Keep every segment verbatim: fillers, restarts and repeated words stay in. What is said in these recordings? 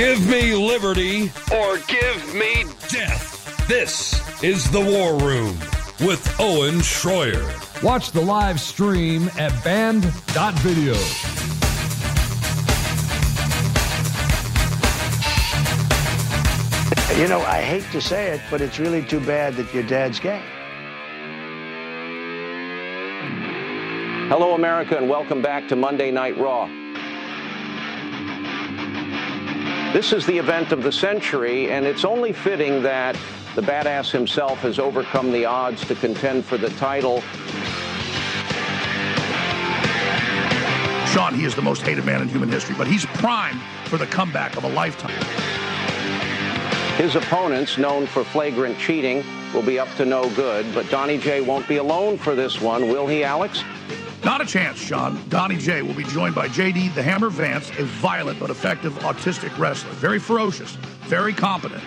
Give me liberty or give me death. This is The War Room with Owen Schroyer. Watch the live stream at band dot video. You know, I hate to say it, but it's really too bad that your dad's gay. Hello, America, and welcome back to Monday Night Raw. This is the event of the century, and it's only fitting that the badass himself has overcome the odds to contend for the title. Sean, he is the most hated man in human history, but he's primed for the comeback of a lifetime. His opponents, known for flagrant cheating, will be up to no good, but Donnie J won't be alone for this one, will he, Alex? Not a chance, Sean. Donnie J will be joined by J D the Hammer Vance, a violent but effective autistic wrestler. Very ferocious, very competent.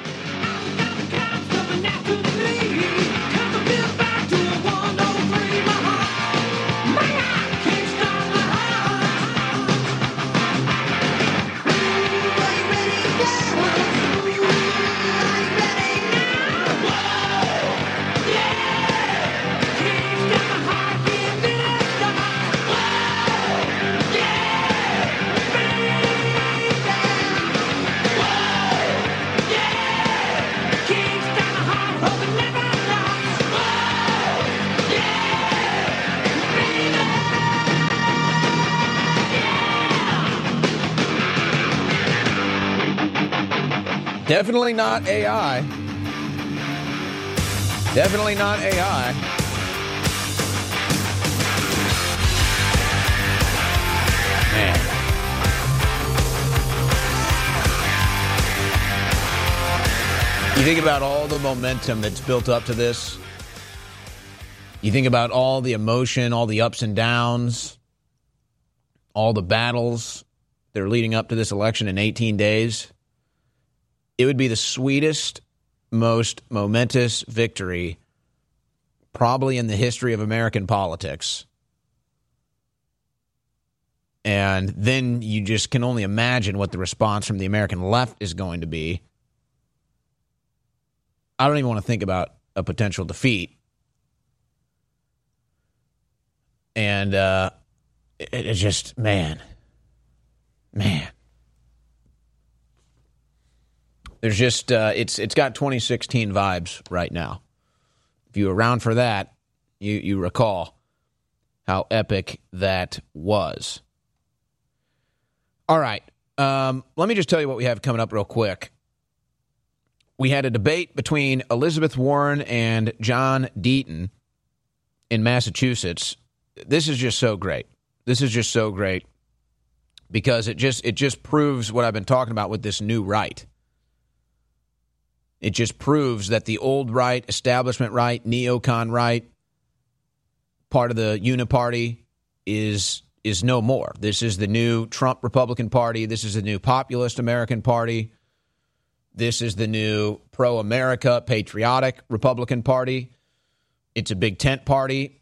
Definitely not A I. Definitely not A I. Man. You think about all the momentum that's built up to this. You think about all the emotion, all the ups and downs, all the battles that are leading up to this election in eighteen days. It would be the sweetest, most momentous victory probably in the history of American politics. And then you just can only imagine what the response from the American left is going to be. I don't even want to think about a potential defeat. And uh, it, it's just, man, man. There's just, uh, it's it's got twenty sixteen vibes right now. If you were around for that, you, you recall how epic that was. All right. Um, let me just tell you what we have coming up real quick. We had a debate between Elizabeth Warren and John Deaton in Massachusetts. This is just so great. This is just so great because it just it just proves what I've been talking about with this new right. It just proves that the old right, establishment right, neocon right, part of the uniparty is is no more. This is the new Trump Republican Party. This is the new populist American Party. This is the new pro-America, patriotic Republican Party. It's a big tent party.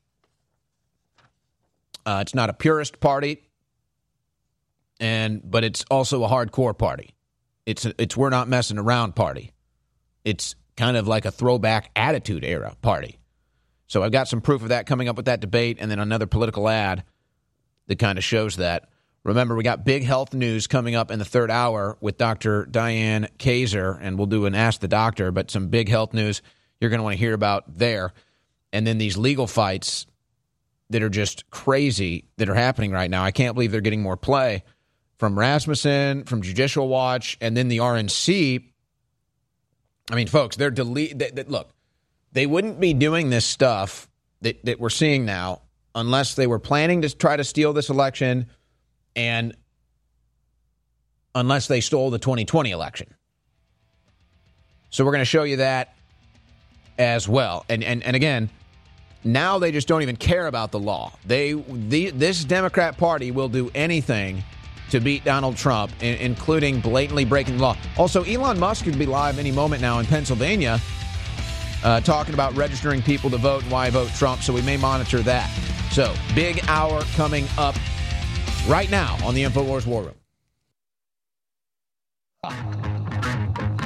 Uh, it's not a purist party, and but it's also a hardcore party. It's a, it's we're not messing around party. It's kind of like a throwback attitude era party. So I've got some proof of that coming up with that debate, and then another political ad that kind of shows that. Remember, we got big health news coming up in the third hour with Doctor Diane Kaiser, and we'll do an Ask the Doctor, but some big health news you're going to want to hear about there. And then these legal fights that are just crazy that are happening right now. I can't believe they're getting more play from Rasmussen, from Judicial Watch, and then the R N C. I mean, folks, they're delete. They, they, look, they wouldn't be doing this stuff that, that we're seeing now unless they were planning to try to steal this election and unless they stole the twenty twenty election. So we're going to show you that as well. And and and again, now they just don't even care about the law. They the, this Democrat Party will do anything to beat Donald Trump, in, including blatantly breaking the law. Also, Elon Musk could be live any moment now in Pennsylvania uh, talking about registering people to vote and why vote Trump, so we may monitor that. So, big hour coming up right now on the InfoWars War Room.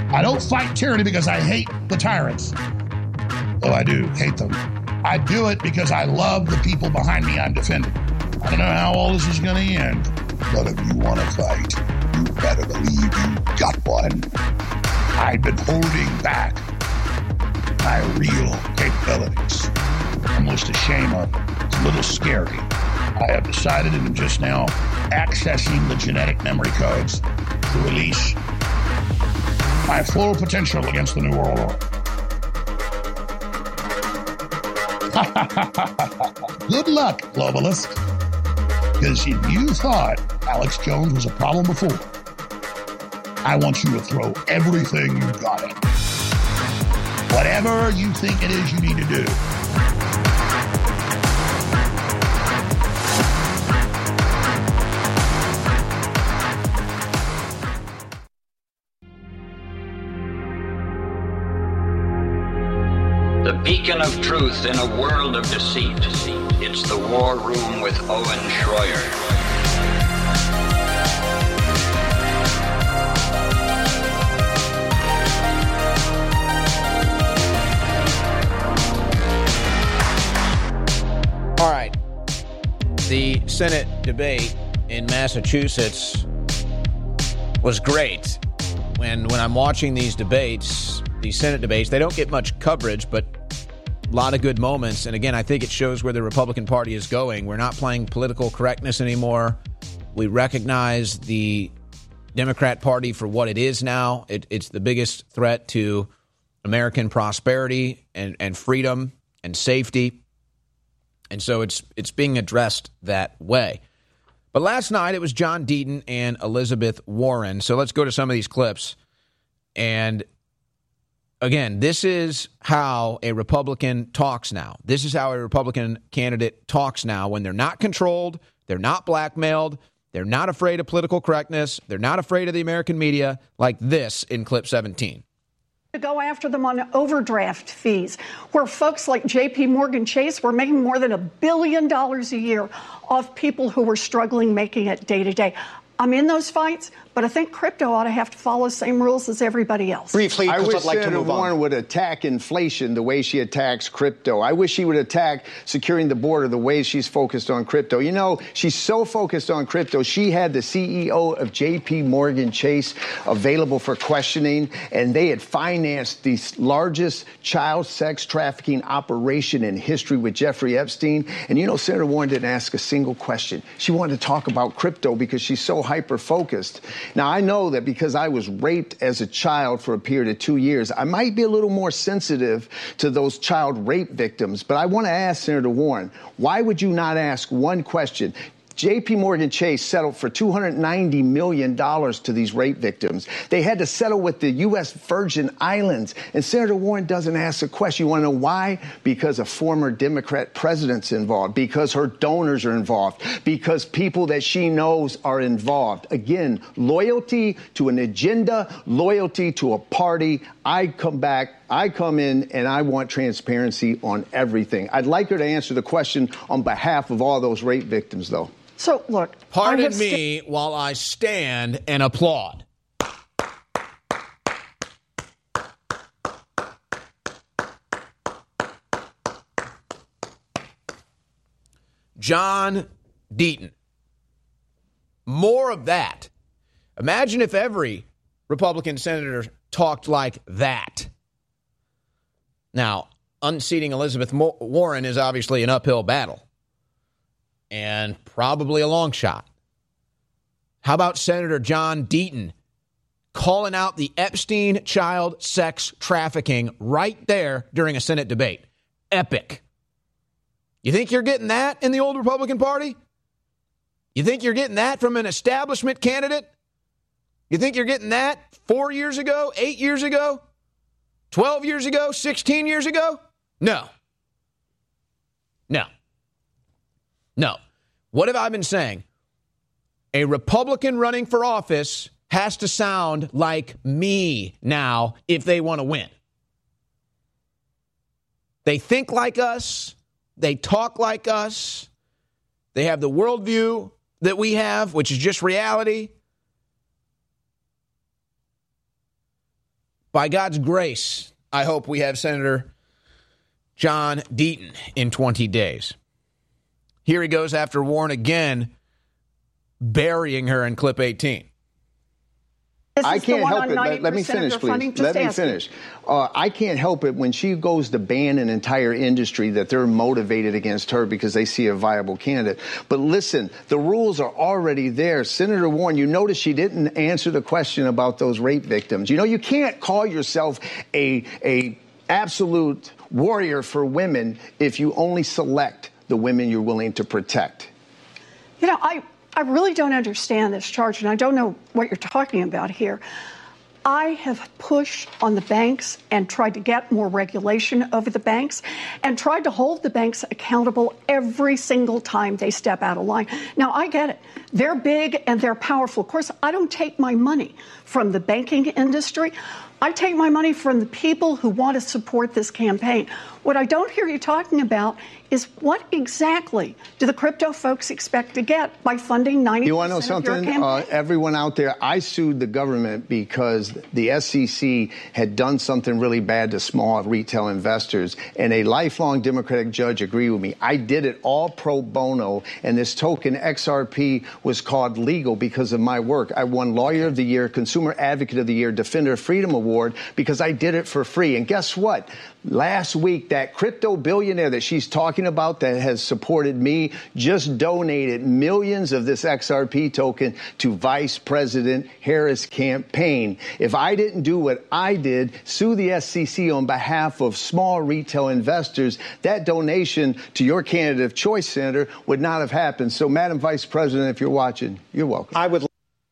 I don't fight tyranny because I hate the tyrants. Well, I do hate them. I do it because I love the people behind me I'm defending. I don't know how all this is going to end, but if you want to fight, you better believe you got one. I've been holding back my real capabilities. Almost a shame of it. It's a little scary. I have decided and am just now accessing the genetic memory codes to release my full potential against the New World Order. Good luck, globalist. Because if you thought Alex Jones was a problem before, I want you to throw everything you've got at it. Whatever you think it is you need to do. The beacon of truth in a world of deceit. It's the War Room with Owen Schroyer. All right. The Senate debate in Massachusetts was great. When when I'm watching these debates, these Senate debates, they don't get much coverage, but a lot of good moments. And again, I think it shows where the Republican Party is going. We're not playing political correctness anymore. We recognize the Democrat Party for what it is now. It, it's the biggest threat to American prosperity and, and freedom and safety. And so it's it's being addressed that way. But last night it was John Deaton and Elizabeth Warren. So let's go to some of these clips. And again, this is how a Republican talks now. This is how a Republican candidate talks now when they're not controlled, they're not blackmailed, they're not afraid of political correctness, they're not afraid of the American media, like this in clip seventeen. To go after them on overdraft fees, where folks like J P Morgan Chase were making more than a billion dollars a year off people who were struggling making it day to day. I'm in those fights, but I think crypto ought to have to follow the same rules as everybody else. Briefly, I wish I'd like Senator to move Warren on. would attack inflation the way she attacks crypto. I wish she would attack securing the border the way she's focused on crypto. You know, she's so focused on crypto, she had the C E O of J P Morgan Chase available for questioning, and they had financed the largest child sex trafficking operation in history with Jeffrey Epstein. And you know, Senator Warren didn't ask a single question. She wanted to talk about crypto because she's so hyper-focused. Now, I know that because I was raped as a child for a period of two years, I might be a little more sensitive to those child rape victims. But I want to ask Senator Warren, why would you not ask one question? J P Morgan Chase settled for two hundred ninety million dollars to these rape victims. They had to settle with the U S Virgin Islands. And Senator Warren doesn't ask a question. You want to know why? Because a former Democrat president's involved, because her donors are involved, because people that she knows are involved. Again, loyalty to an agenda, loyalty to a party. I come back, I come in, and I want transparency on everything. I'd like her to answer the question on behalf of all those rape victims, though. So, look. Pardon me st- while I stand and applaud. John Deaton. More of that. Imagine if every Republican senator talked like that. Now, unseating Elizabeth Warren is obviously an uphill battle. And probably a long shot. How about Senator John Deaton calling out the Epstein child sex trafficking right there during a Senate debate? Epic. You think you're getting that in the old Republican Party? You think you're getting that from an establishment candidate? You think you're getting that four years ago, eight years ago, twelve years ago, sixteen years ago? No. No. No. What have I been saying? A Republican running for office has to sound like me now if they want to win. They think like us. They talk like us. They have the worldview that we have, which is just reality. by God's grace, I hope we have Senator John Deaton in twenty days. Here he goes after Warren again, burying her in clip eighteen. I can't help it. Let, let me finish, please. Let me finish. Uh, I can't help it when she goes to ban an entire industry that they're motivated against her because they see a viable candidate. But listen, the rules are already there. Senator Warren, you notice she didn't answer the question about those rape victims. You know, you can't call yourself a a absolute warrior for women if you only select the women you're willing to protect. You know, I... I really don't understand this charge, and I don't know what you're talking about here. I have pushed on the banks and tried to get more regulation over the banks and tried to hold the banks accountable every single time they step out of line. Now, I get it. They're big and they're powerful. Of course, I don't take my money from the banking industry. I take my money from the people who want to support this campaign. What I don't hear you talking about is what exactly do the crypto folks expect to get by funding ninety percent You want to know something? Uh, everyone out there, I sued the government because the S E C had done something really bad to small retail investors, and a lifelong Democratic judge agreed with me. I did it all pro bono, and this token X R P was called legal because of my work. I won Lawyer of the Year, Consumer Advocate of the Year, Defender of Freedom Award because I did it for free. And guess what? Last week, that crypto billionaire that she's talking about that has supported me just donated millions of this X R P token to Vice President Harris' campaign. If I didn't do what I did, sue the S E C on behalf of small retail investors, that donation to your candidate of choice, Senator, would not have happened. So, Madam Vice President, if you're watching, you're welcome. I would.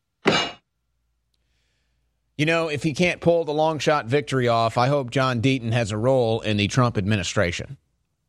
You know, if he can't pull the long shot victory off, I hope John Deaton has a role in the Trump administration.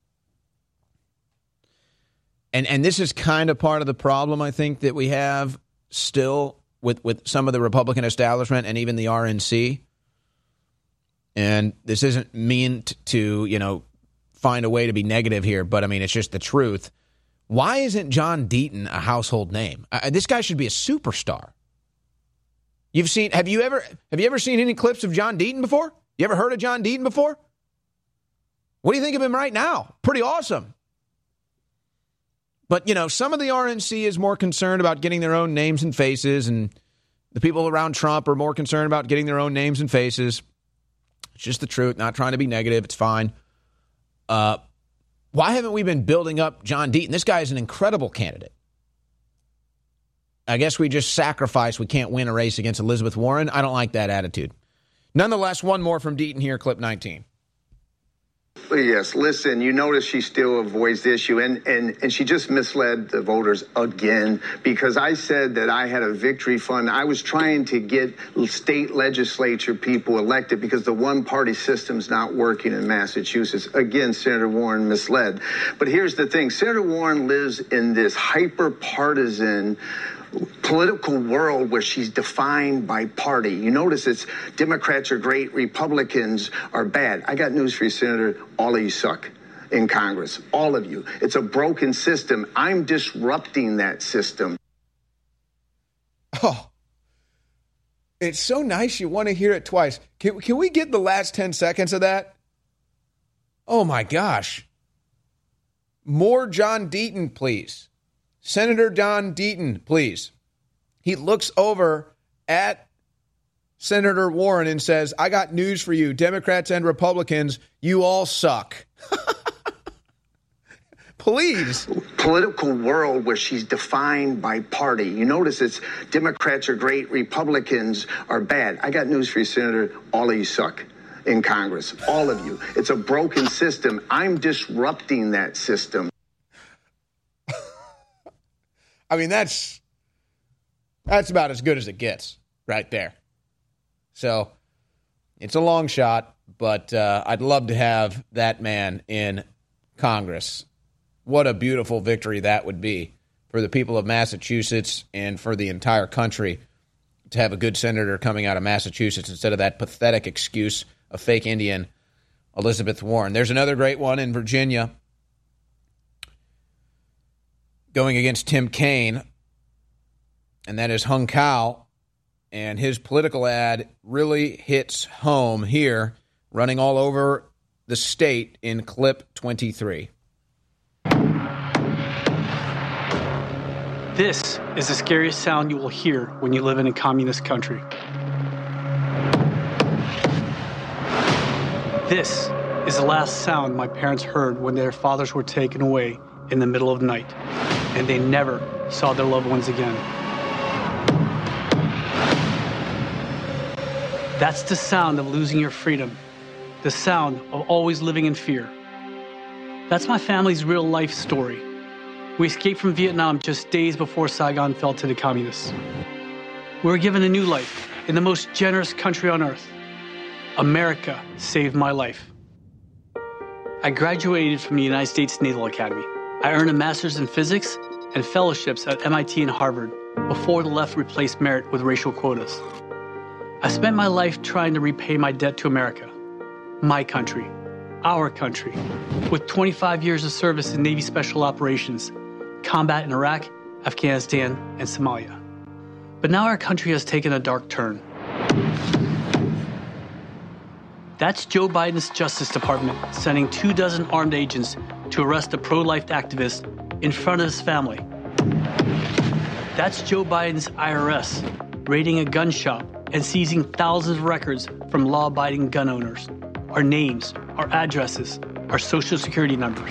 And and this is kind of part of the problem, I think, that we have still with, with some of the Republican establishment and even the R N C. And this isn't meant to, you know, find a way to be negative here, but I mean, it's just the truth. Why isn't John Deaton a household name? Uh, this guy should be a superstar. You've seen, have you ever, have you ever seen any clips of John Deaton before? You ever heard of John Deaton before? What do you think of him right now? Pretty awesome. But, you know, some of the R N C is more concerned about getting their own names and faces, and the people around Trump are more concerned about getting their own names and faces. It's just the truth, not trying to be negative. It's fine. Uh, why haven't we been building up John Deaton? This guy is an incredible candidate. I guess we just sacrifice. We can't win a race against Elizabeth Warren. I don't like that attitude. Nonetheless, one more from Deaton here, clip nineteen. Yes, listen, you notice she still avoids the issue, and, and, and she just misled the voters again, because I said that I had a victory fund. I was trying to get state legislature people elected because the one-party system's not working in Massachusetts. Again, Senator Warren misled. But here's the thing. Senator Warren lives in this hyper-partisan political world where she's defined by party. You notice it's Democrats are great, Republicans are bad. I got news for you, Senator. All of you suck in Congress. All of you. It's a broken system. I'm disrupting that system. Oh, it's so nice you want to hear it twice. Can, can we get the last ten seconds of that? Oh, my gosh. More John Deaton, please. Senator John Deaton, please. He looks over at Senator Warren and says, I got news for you, Democrats and Republicans, you all suck. Please. Political world where she's defined by party. You notice it's Democrats are great, Republicans are bad. I got news for you, Senator. All of you suck in Congress. All of you. It's a broken system. I'm disrupting that system. I mean, that's that's about as good as it gets right there. So it's a long shot, but uh, I'd love to have that man in Congress. What a beautiful victory that would be for the people of Massachusetts and for the entire country to have a good senator coming out of Massachusetts instead of that pathetic excuse of fake Indian Elizabeth Warren. There's another great one in Virginia, going against Tim Kaine, and that is Hung Kao. and his political ad really hits home here, running all over the state in clip twenty-three. This is the scariest sound you will hear when you live in a communist country. This is the last sound my parents heard when their fathers were taken away in the middle of the night, and they never saw their loved ones again. That's the sound of losing your freedom, the sound of always living in fear. That's my family's real life story. We escaped from Vietnam just days before Saigon fell to the communists. We were given a new life in the most generous country on earth. America saved my life. I graduated from the United States Naval Academy. I earned a master's in physics and fellowships at M I T and Harvard before the left replaced merit with racial quotas. I spent my life trying to repay my debt to America, my country, our country, with twenty-five years of service in Navy Special Operations, combat in Iraq, Afghanistan, and Somalia. But now our country has taken a dark turn. That's Joe Biden's Justice Department sending two dozen armed agents to arrest a pro-life activist in front of his family. That's Joe Biden's I R S raiding a gun shop and seizing thousands of records from law-abiding gun owners, our names, our addresses, our social security numbers.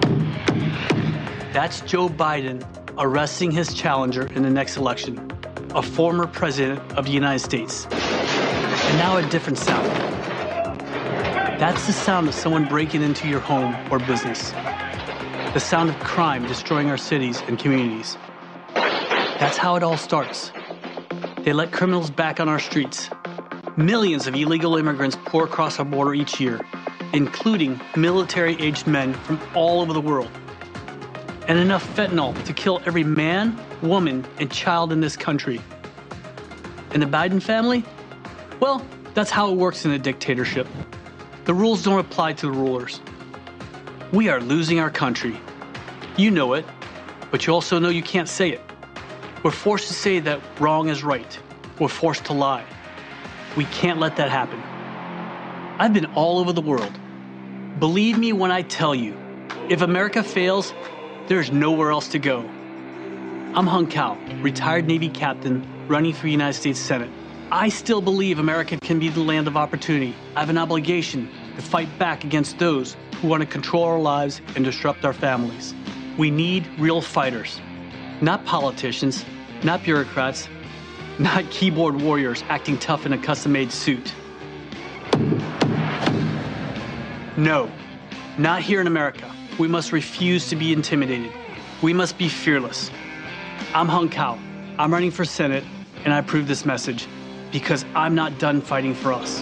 That's Joe Biden arresting his challenger in the next election, a former president of the United States. And now a different sound. That's the sound of someone breaking into your home or business. The sound of crime destroying our cities and communities. That's how it all starts. They let criminals back on our streets. Millions of illegal immigrants pour across our border each year, including military-aged men from all over the world. And enough fentanyl to kill every man, woman, and child in this country. And the Biden family? Well, that's how it works in a dictatorship. The rules don't apply to the rulers. We are losing our country. You know it, but you also know you can't say it. We're forced to say that wrong is right. We're forced to lie. We can't let that happen. I've been all over the world. Believe me when I tell you, if America fails, there's nowhere else to go. I'm Hung Cao, retired Navy captain running for United States Senate. I still believe America can be the land of opportunity. I have an obligation to fight back against those who want to control our lives and disrupt our families. We need real fighters, not politicians, not bureaucrats, not keyboard warriors acting tough in a custom-made suit. No, not here in America. We must refuse to be intimidated. We must be fearless. I'm Hung Cao. I'm running for Senate, and I approve this message because I'm not done fighting for us.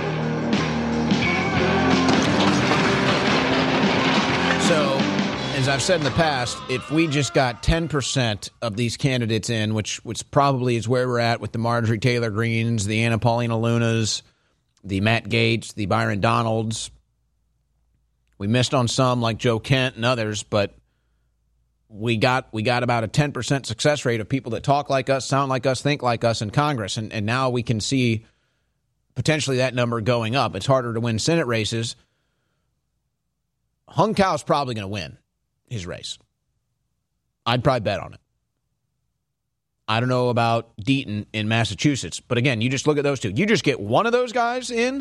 So, as I've said in the past, if we just got ten percent of these candidates in, which which probably is where we're at with the Marjorie Taylor Greenes, the Anna Paulina Lunas, the Matt Gaetz, the Byron Donalds, we missed on some like Joe Kent and others, but we got we got about a ten percent success rate of people that talk like us, sound like us, think like us in Congress. And, and now we can see potentially that number going up. It's harder to win Senate races. Hung Cao's probably going to win his race. I'd probably bet on it. I don't know about Deaton in Massachusetts, but again, you just look at those two. You just get one of those guys in.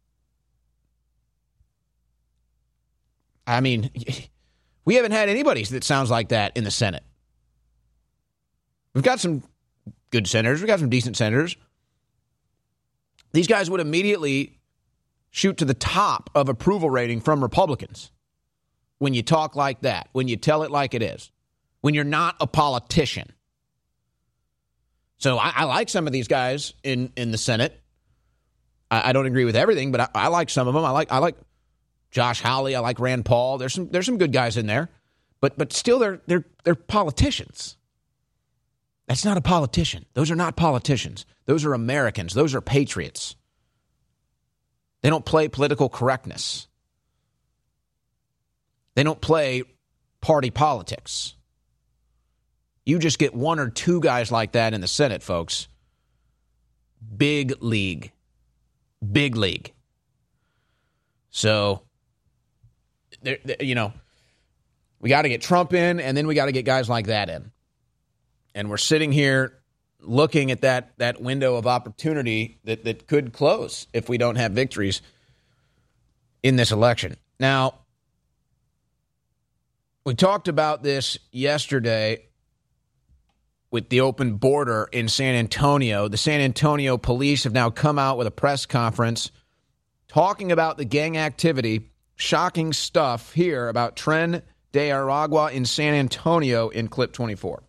I mean, we haven't had anybody that sounds like that in the Senate. We've got some good senators. We've got some decent senators. These guys would immediately shoot to the top of approval rating from Republicans when you talk like that, when you tell it like it is, when you're not a politician. So I, I like some of these guys in, in the Senate. I, I don't agree with everything, but I, I like some of them. I like I like Josh Hawley. I like Rand Paul. There's some there's some good guys in there, but but still they're they're they're politicians. That's not a politician. Those are not politicians. Those are Americans. Those are patriots. They don't play political correctness. They don't play party politics. You just get one or two guys like that in the Senate, folks, Big league. Big league. So, there, there, you know, we got to get Trump in, and then we got to get guys like that in. And we're sitting here looking at that that window of opportunity that, that could close if we don't have victories in this election. Now, we talked about this yesterday with the open border in San Antonio. The San Antonio police have now come out with a press conference talking about the gang activity. Shocking stuff here about Tren de Aragua in San Antonio in clip twenty-four.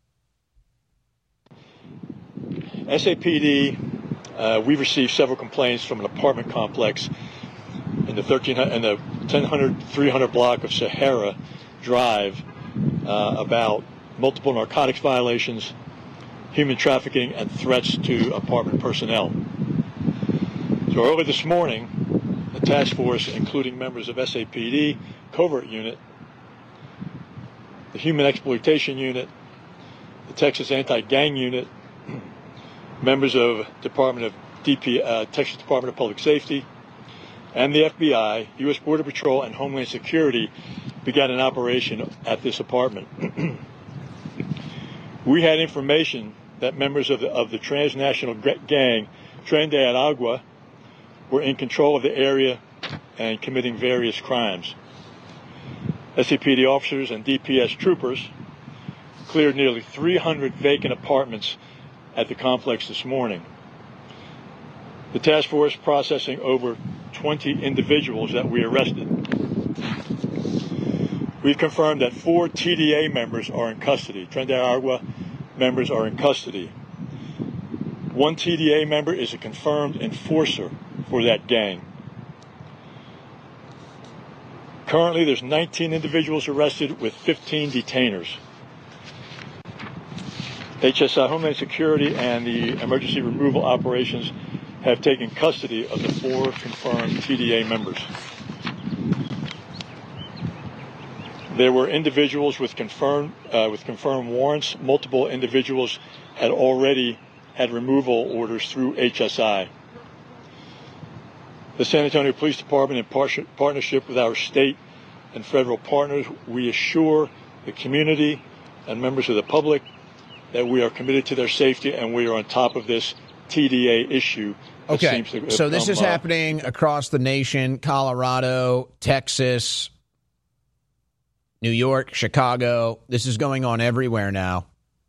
S A P D, uh, we've received several complaints from an apartment complex in the thirteen in the ten hundred, three hundred block of Sahara Drive uh, about multiple narcotics violations, human trafficking, and threats to apartment personnel. So early this morning, the task force, including members of S A P D, Covert Unit, the Human Exploitation Unit, the Texas Anti-Gang Unit, members of Department of D P, uh, Texas Department of Public Safety, and the F B I, U S Border Patrol, and Homeland Security began an operation at this apartment. We had information that members of the, of the transnational gang, Tren de Aragua, were in control of the area and committing various crimes. S A P D officers and D P S troopers cleared nearly three hundred vacant apartments at the complex this morning. The task force processing over twenty individuals that we arrested. We've confirmed that four T D A members are in custody. Tren de Aragua members are in custody. One T D A member is a confirmed enforcer for that gang. Currently, there's nineteen individuals arrested with fifteen detainers. H S I, Homeland Security, and the emergency removal operations have taken custody of the four confirmed T D A members. There were individuals with confirmed uh, with confirmed warrants. Multiple individuals had already had removal orders through H S I. The San Antonio Police Department, in par- partnership with our state and federal partners, we assure the community and members of the public that we are committed to their safety and we are on top of this T D A issue. Okay, so this is happening across the nation: Colorado, Texas, New York, Chicago. This is going on everywhere now.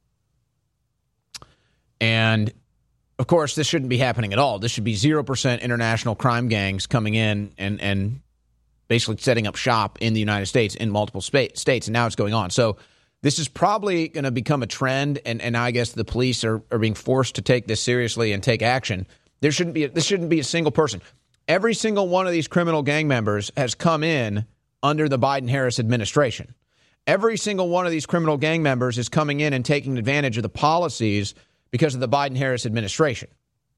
And, of course, this shouldn't be happening at all. This should be zero percent international crime gangs coming in and, and basically setting up shop in the United States in multiple spa- states, and now it's going on. So this is probably going to become a trend, and, and I guess the police are, are being forced to take this seriously and take action. There shouldn't be a, this shouldn't be a single person. Every single one of these criminal gang members has come in under the Biden-Harris administration. Every single one of these criminal gang members is coming in and taking advantage of the policies because of the Biden-Harris administration.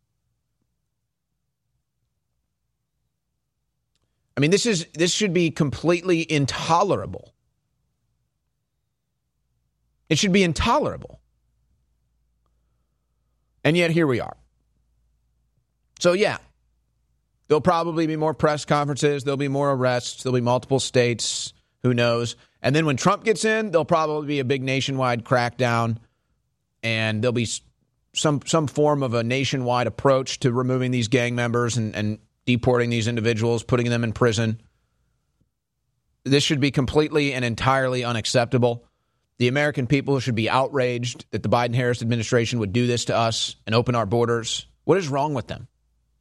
I mean, this is this should be completely intolerable. It should be intolerable. And yet here we are. So, yeah, there'll probably be more press conferences. There'll be more arrests. There'll be multiple states. Who knows? And then when Trump gets in, there'll probably be a big nationwide crackdown. And there'll be some some form of a nationwide approach to removing these gang members and, and deporting these individuals, putting them in prison. This should be completely and entirely unacceptable. The American people should be outraged that the Biden-Harris administration would do this to us and open our borders. What is wrong with them?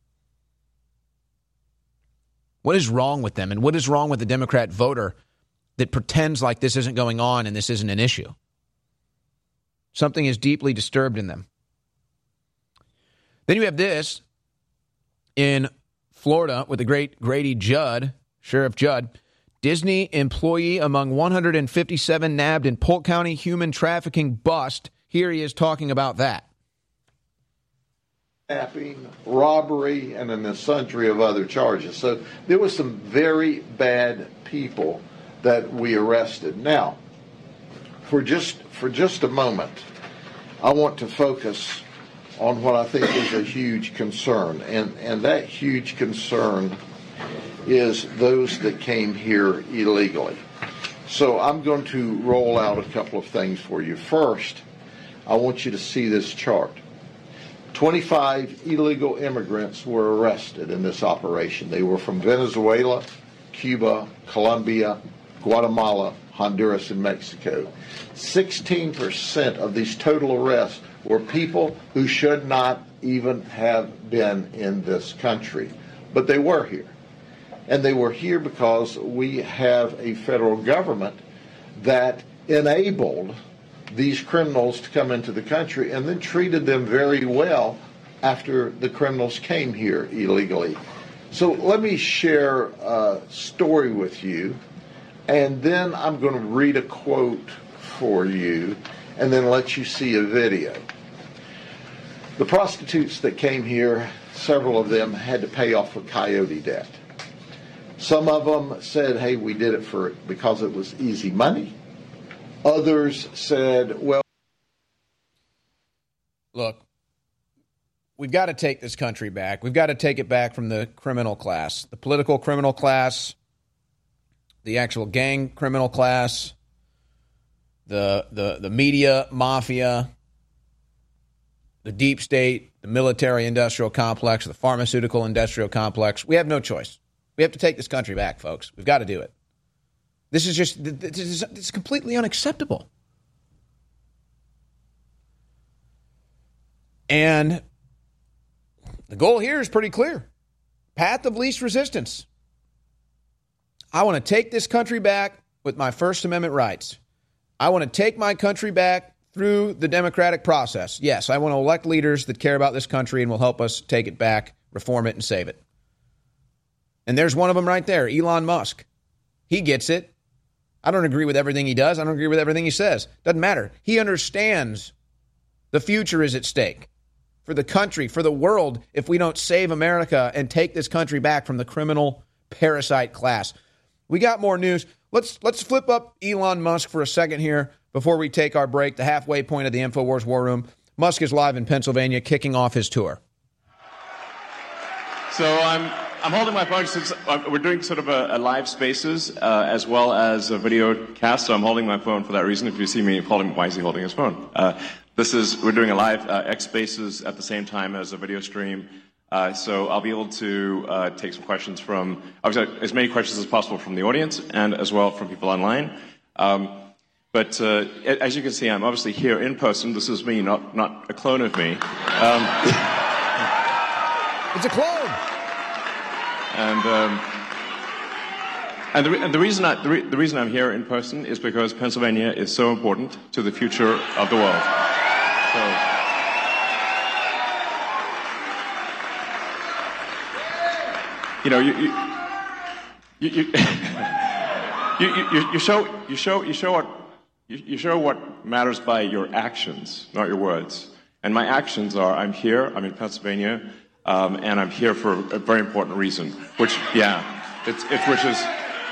What is wrong with them? And what is wrong with the Democrat voter that pretends like this isn't going on and this isn't an issue? Something is deeply disturbed in them. Then you have this in Florida with the great Grady Judd, Sheriff Judd. Disney employee among one hundred fifty-seven nabbed in Polk County human trafficking bust. Here he is talking about that. Kidnapping, robbery, and then a sundry of other charges. So there was some very bad people that we arrested. Now, for just for just a moment, I want to focus on what I think is a huge concern, and, and that huge concern is those that came here illegally. So I'm going to roll out a couple of things for you. First, I want you to see this chart. twenty-five illegal immigrants were arrested in this operation. They were from Venezuela, Cuba, Colombia, Guatemala, Honduras, and Mexico. sixteen percent of these total arrests were people who should not even have been in this country, but they were here. And they were here because we have a federal government that enabled these criminals to come into the country and then treated them very well after the criminals came here illegally. So let me share a story with you, and then I'm going to read a quote for you and then let you see a video. The prostitutes that came here, several of them had to pay off a coyote debt. Some of them said, hey, we did it for because it was easy money. Others said, well, look, we've got to take this country back. We've got to take it back from the criminal class, the political criminal class, the actual gang criminal class, the the the media mafia, the deep state, the military industrial complex, the pharmaceutical industrial complex. We have no choice. We have to take this country back, folks. We've got to do it. This is just, this is, this is completely unacceptable. And the goal here is pretty clear. Path of least resistance. I want to take this country back with my First Amendment rights. I want to take my country back through the democratic process. Yes, I want to elect leaders that care about this country and will help us take it back, reform it, and save it. And there's one of them right there, Elon Musk. He gets it. I don't agree with everything he does. I don't agree with everything he says. Doesn't matter. He understands the future is at stake for the country, for the world, if we don't save America and take this country back from the criminal parasite class. We got more news. Let's let's flip up Elon Musk for a second here before we take our break, the halfway point of the InfoWars War Room. Musk is live in Pennsylvania, kicking off his tour. So I'm I'm holding my phone since we're doing sort of a, a live spaces uh, as well as a video cast. So I'm holding my phone for that reason. If you see me holding, why is he holding his phone? Uh, this is we're doing a live uh, X Spaces at the same time as a video stream. Uh, so I'll be able to uh, take some questions from obviously as many questions as possible from the audience and as well from people online. Um, but uh, as you can see, I'm obviously here in person. This is me, not not a clone of me. Um, it's a clone. And um, and, the, and the reason I, the, re, the reason I'm here in person is because Pennsylvania is so important to the future of the world. So, you know, you you you, you, you, you, you show you show you show what you, you show what matters by your actions, not your words. And my actions are: I'm here, I'm in Pennsylvania. Um, and I'm here for a very important reason, which, yeah, it's, it's which is,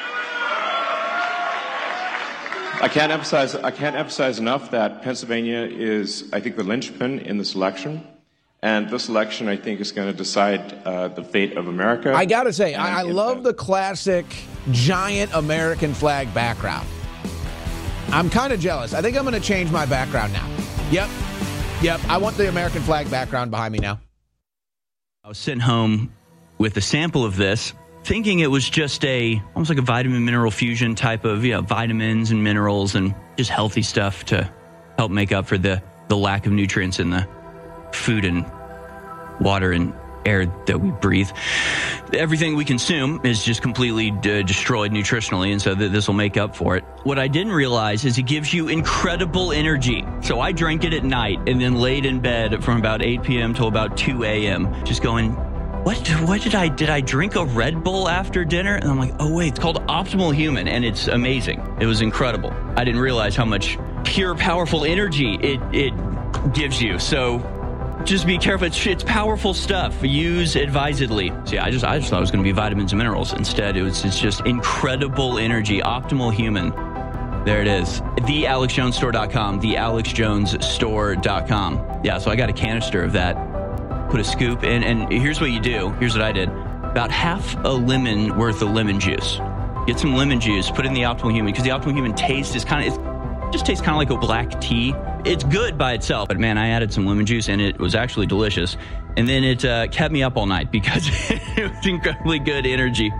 I can't emphasize, I can't emphasize enough that Pennsylvania is, I think, the linchpin in this election, and this election, I think, is going to decide uh, the fate of America. I gotta say, I, I love the classic giant American flag background. I'm kind of jealous. I think I'm going to change my background now. Yep, yep. I want the American flag background behind me now. I was sitting home with a sample of this, thinking it was just a, almost like a vitamin mineral fusion type of, you know, vitamins and minerals and just healthy stuff to help make up for the, the lack of nutrients in the food and water and air that we breathe. Everything we consume is just completely d- destroyed nutritionally, and so th- this will make up for it. What I didn't realize is it gives you incredible energy. So I drank it at night and then laid in bed from about eight p.m. till about two a.m. just going, what what did I, did I drink a Red Bull after dinner? And I'm like, oh wait, it's called Optimal Human, and it's amazing. It was incredible. I didn't realize how much pure, powerful energy it, it gives you. So just be careful. It's, it's powerful stuff. Use advisedly. So yeah, I just I just thought it was going to be vitamins and minerals. Instead, it was it's just incredible energy. Optimal Human. There it is. the alex jones store dot com. the alex jones store dot com. Yeah, so I got a canister of that. Put a scoop in, and here's what you do. Here's what I did. About half a lemon worth of lemon juice. Get some lemon juice, put it in the Optimal Human, because the Optimal Human taste is kind of, it just tastes kind of like a black tea. It's good by itself, but man, I added some lemon juice, and it was actually delicious. And then it uh, kept me up all night because it was incredibly good energy.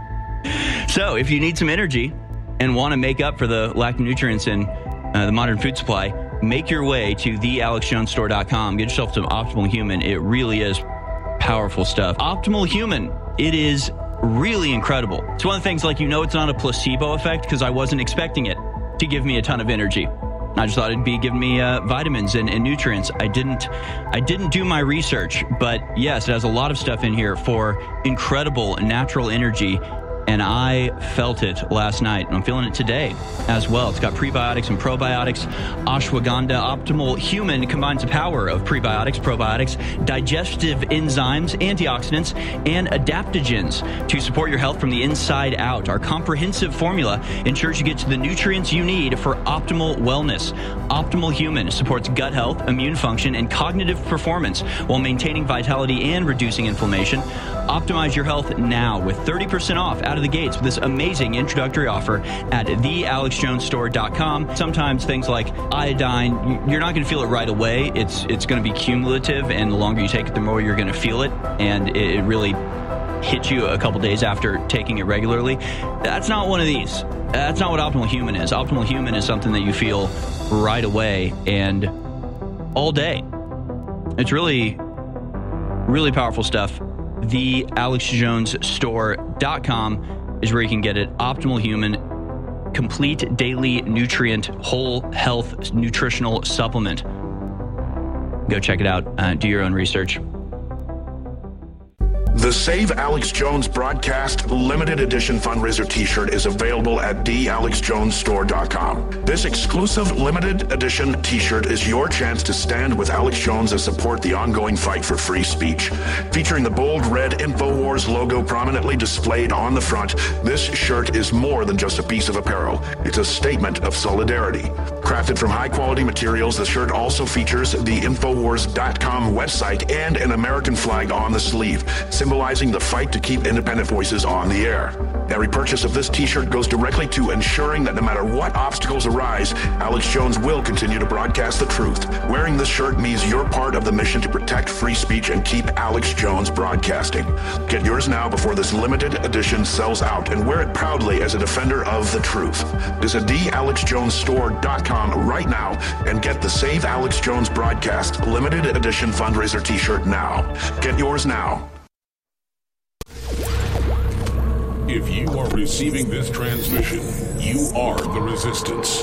So if you need some energy and want to make up for the lack of nutrients in uh, the modern food supply, make your way to the alex jones store dot com. Get yourself some Optimal Human. It really is powerful stuff. Optimal Human. It is really incredible. It's one of the things, like, you know, it's not a placebo effect because I wasn't expecting it to give me a ton of energy. I just thought it'd be giving me uh, vitamins and, and nutrients. I didn't, I didn't do my research, but yes, it has a lot of stuff in here for incredible natural energy. And I felt it last night, and I'm feeling it today as well. It's got prebiotics and probiotics. Ashwagandha Optimal Human combines the power of prebiotics, probiotics, digestive enzymes, antioxidants, and adaptogens to support your health from the inside out. Our comprehensive formula ensures you get to the nutrients you need for optimal wellness. Optimal Human supports gut health, immune function, and cognitive performance while maintaining vitality and reducing inflammation. Optimize your health now with thirty percent off out of the gates with this amazing introductory offer at the alex jones store dot com. Sometimes things like iodine, you're not going to feel it right away. It's it's going to be cumulative, and the longer you take it, the more you're going to feel it, and it really hits you a couple days after taking it regularly. That's not one of these. That's not what Optimal Human is. Optimal Human is something that you feel right away and all day. It's really, really powerful stuff. the alex jones store dot com is where you can get it. Optimal Human, complete daily nutrient, whole health nutritional supplement. Go check it out. Uh, do your own research. The Save Alex Jones Broadcast Limited Edition Fundraiser T-shirt is available at the alex jones store dot com. This exclusive limited edition T-shirt is your chance to stand with Alex Jones and support the ongoing fight for free speech. Featuring the bold red InfoWars logo prominently displayed on the front, this shirt is more than just a piece of apparel. It's a statement of solidarity. Crafted from high-quality materials, the shirt also features the infowars dot com website and an American flag on the sleeve, symbolizing the fight to keep independent voices on the air. Every purchase of this T-shirt goes directly to ensuring that no matter what obstacles arise, Alex Jones will continue to broadcast the truth. Wearing this shirt means you're part of the mission to protect free speech and keep Alex Jones broadcasting. Get yours now before this limited edition sells out, and wear it proudly as a defender of the truth. Visit the alex jones store dot com right now and get the Save Alex Jones Broadcast Limited Edition Fundraiser T-shirt now. Get yours now. If you are receiving this transmission, you are the resistance.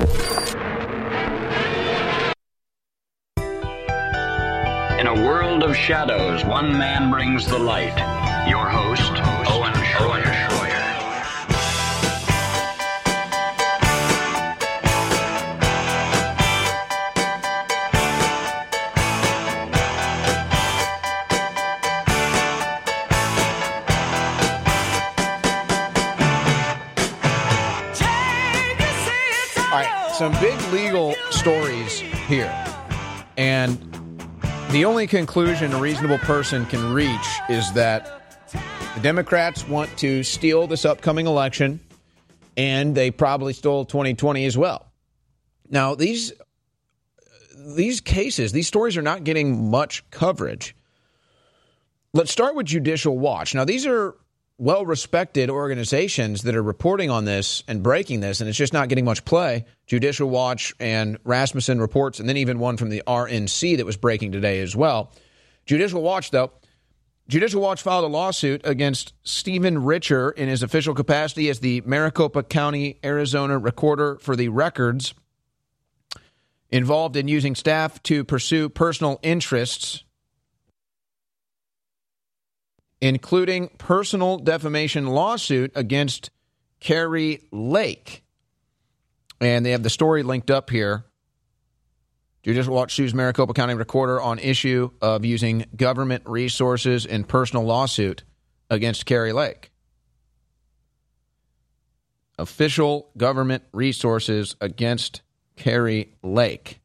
In a world of shadows, one man brings the light. Your host, Owen Schroyer. Some big legal stories here. And the only conclusion a reasonable person can reach is that the Democrats want to steal this upcoming election, and they probably stole twenty twenty as well. Now, these these cases, these stories are not getting much coverage. Let's start with Judicial Watch. Now, these are well-respected organizations that are reporting on this and breaking this, and it's just not getting much play. Judicial Watch and Rasmussen Reports, and then even one from the R N C that was breaking today as well. Judicial Watch, though, Judicial Watch filed a lawsuit against Stephen Richer in his official capacity as the Maricopa County, Arizona recorder for the records, involved in using staff to pursue personal interests, including personal defamation lawsuit against Kari Lake. And they have the story linked up here. Judicial Watch sues Maricopa County Recorder on issue of using government resources in personal lawsuit against Kari Lake. Official government resources against Kari Lake.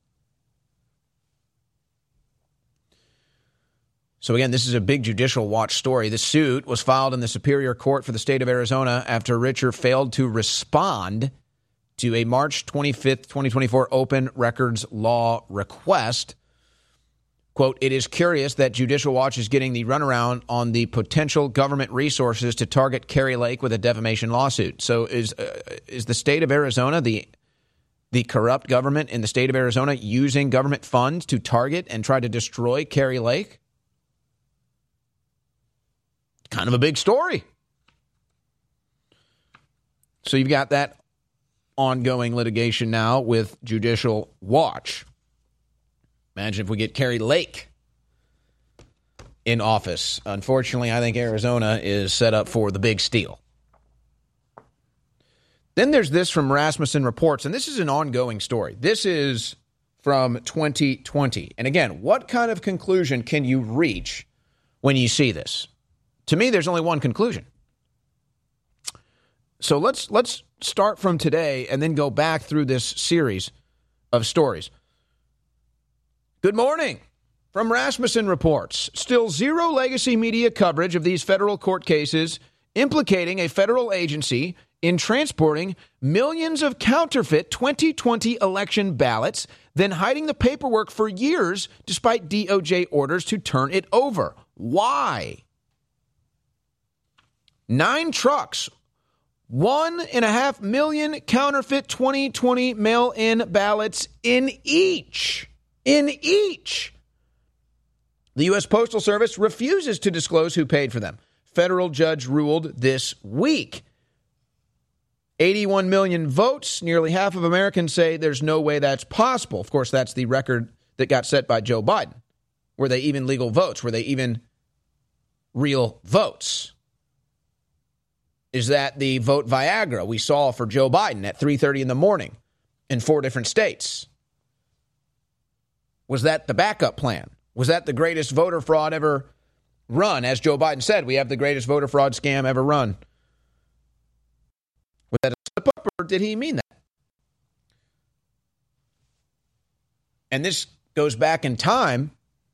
So again, this is a big Judicial Watch story. The suit was filed in the Superior Court for the state of Arizona after Richer failed to respond to a March twenty-fifth, twenty twenty-four open records law request. Quote, it is curious that Judicial Watch is getting the runaround on the potential government resources to target Kari Lake with a defamation lawsuit. So is uh, is the state of Arizona, the the corrupt government in the state of Arizona, using government funds to target and try to destroy Kari Lake? Kind of a big story. So you've got that ongoing litigation now with Judicial Watch. Imagine if we get Kari Lake in office. Unfortunately, I think Arizona is set up for the big steal. Then there's this from Rasmussen Reports, and this is an ongoing story. This is from twenty twenty. And again, what kind of conclusion can you reach when you see this? To me, there's only one conclusion. So let's let's start from today and then go back through this series of stories. Good morning. From Rasmussen Reports, still zero legacy media coverage of these federal court cases implicating a federal agency in transporting millions of counterfeit twenty twenty election ballots, then hiding the paperwork for years despite D O J orders to turn it over. Why? Nine trucks, one and a half million counterfeit twenty twenty mail-in ballots in each. In each. The U S Postal Service refuses to disclose who paid for them. Federal judge ruled this week. eighty-one million votes. Nearly half of Americans say there's no way that's possible. Of course, that's the record that got set by Joe Biden. Were they even legal votes? Were they even real votes? Is that the vote Viagra we saw for Joe Biden at three thirty in the morning in four different states? Was that the backup plan? Was that the greatest voter fraud ever run? As Joe Biden said, we have the greatest voter fraud scam ever run. Was that a slip-up, or did he mean that? And this goes back in time.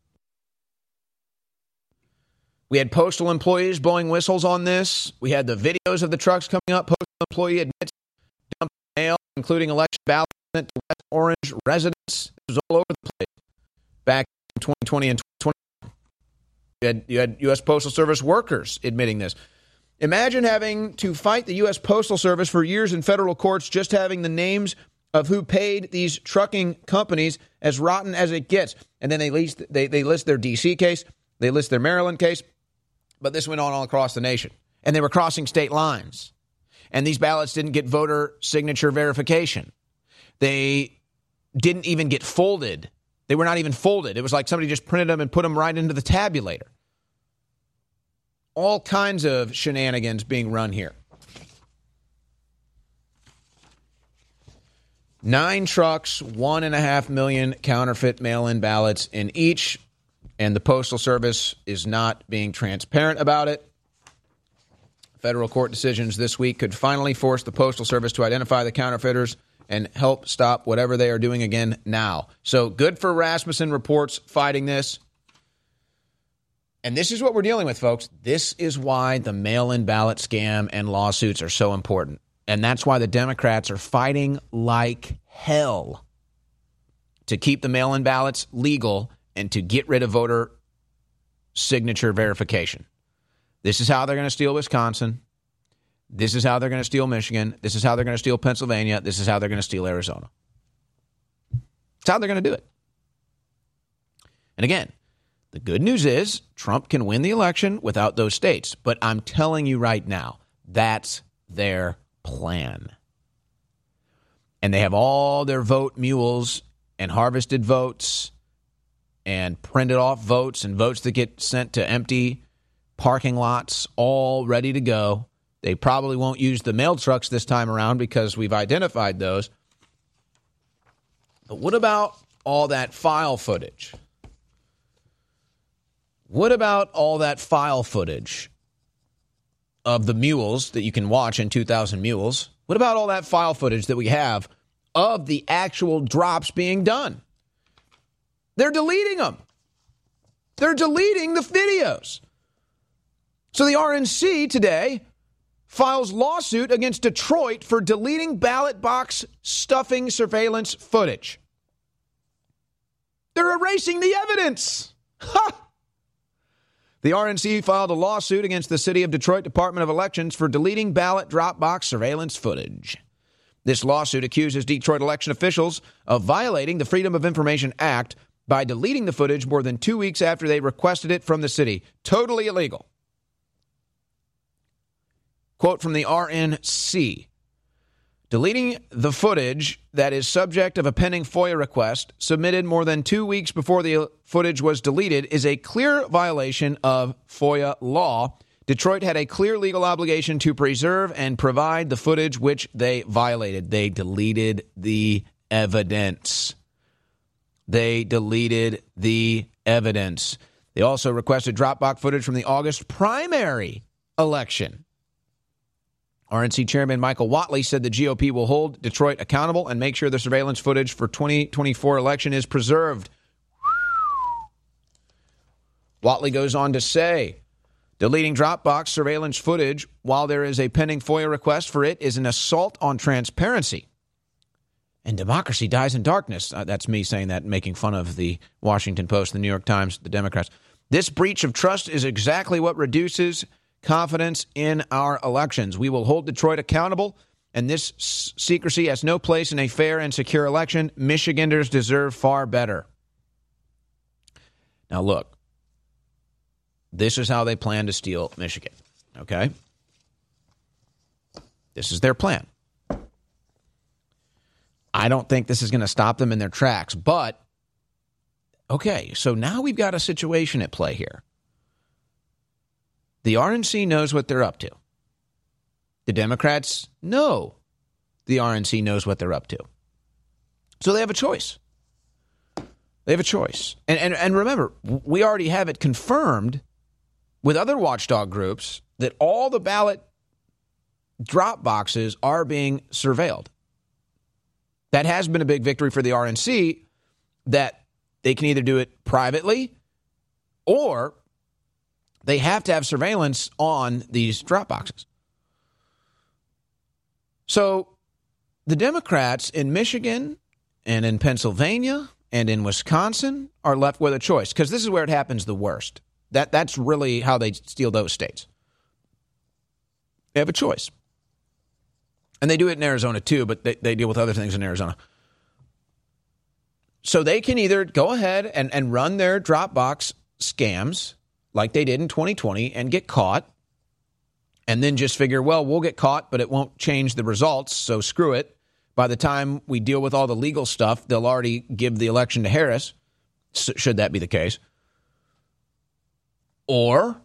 We had postal employees blowing whistles on this. We had the videos of the trucks coming up. Postal employee admits dumped mail, including election ballots sent to West Orange residents. It was all over the place back in twenty twenty and twenty twenty-one. You had, you had U S Postal Service workers admitting this. Imagine having to fight the U S Postal Service for years in federal courts, just having the names of who paid these trucking companies as rotten as it gets. And then they list, they, they list their D C case. They list their Maryland case. But this went on all across the nation. And they were crossing state lines. And these ballots didn't get voter signature verification. They didn't even get folded. They were not even folded. It was like somebody just printed them and put them right into the tabulator. All kinds of shenanigans being run here. Nine trucks, one and a half million counterfeit mail-in ballots in each. And the Postal Service is not being transparent about it. Federal court decisions this week could finally force the Postal Service to identify the counterfeiters and help stop whatever they are doing again now. So good for Rasmussen Reports fighting this. And this is what we're dealing with, folks. This is why the mail-in ballot scam and lawsuits are so important. And that's why the Democrats are fighting like hell to keep the mail-in ballots legal and to get rid of voter signature verification. This is how they're going to steal Wisconsin. This is how they're going to steal Michigan. This is how they're going to steal Pennsylvania. This is how they're going to steal Arizona. It's how they're going to do it. And again, the good news is Trump can win the election without those states. But I'm telling you right now, that's their plan. And they have all their vote mules and harvested votes and printed off votes and votes that get sent to empty parking lots, all ready to go. They probably won't use the mail trucks this time around because we've identified those. But what about all that file footage? What about all that file footage of the mules that you can watch in two thousand Mules What about all that file footage that we have of the actual drops being done? They're deleting them. They're deleting the videos. So the R N C today files lawsuit against Detroit for deleting ballot box stuffing surveillance footage. They're erasing the evidence. Ha! The R N C filed a lawsuit against the City of Detroit Department of Elections for deleting ballot drop box surveillance footage. This lawsuit accuses Detroit election officials of violating the Freedom of Information Act by deleting the footage more than two weeks after they requested it from the city. Totally illegal. Quote from the R N C. Deleting the footage that is subject of a pending FOIA request submitted more than two weeks before the footage was deleted is a clear violation of FOIA law. Detroit had a clear legal obligation to preserve and provide the footage which they violated. They deleted the evidence. They deleted the evidence. They also requested Dropbox footage from the August primary election. R N C Chairman Michael Whatley said the G O P will hold Detroit accountable and make sure the surveillance footage for twenty twenty-four election is preserved. Whatley goes on to say, deleting Dropbox surveillance footage while there is a pending FOIA request for it is an assault on transparency. And democracy dies in darkness. Uh, that's me saying that, making fun of the Washington Post, the New York Times, the Democrats. This breach of trust is exactly what reduces confidence in our elections. We will hold Detroit accountable, and this s- secrecy has no place in a fair and secure election. Michiganders deserve far better. Now, look, this is how they plan to steal Michigan, okay? This is their plan. I don't think this is going to stop them in their tracks, but, okay, so now we've got a situation at play here. The R N C knows what they're up to. The Democrats know the R N C knows what they're up to. So they have a choice. They have a choice. And, and, and remember, we already have it confirmed with other watchdog groups that all the ballot drop boxes are being surveilled. That has been a big victory for the R N C, that they can either do it privately or they have to have surveillance on these drop boxes. So the Democrats in Michigan and in Pennsylvania and in Wisconsin are left with a choice, because this is where it happens the worst. That That's really how they steal those states. They have a choice. And they do it in Arizona too, but they, they deal with other things in Arizona. So they can either go ahead and, and run their Dropbox scams like they did in twenty twenty and get caught, and then just figure, well, we'll get caught, but it won't change the results, so screw it. By the time we deal with all the legal stuff, they'll already give the election to Harris, should that be the case. Or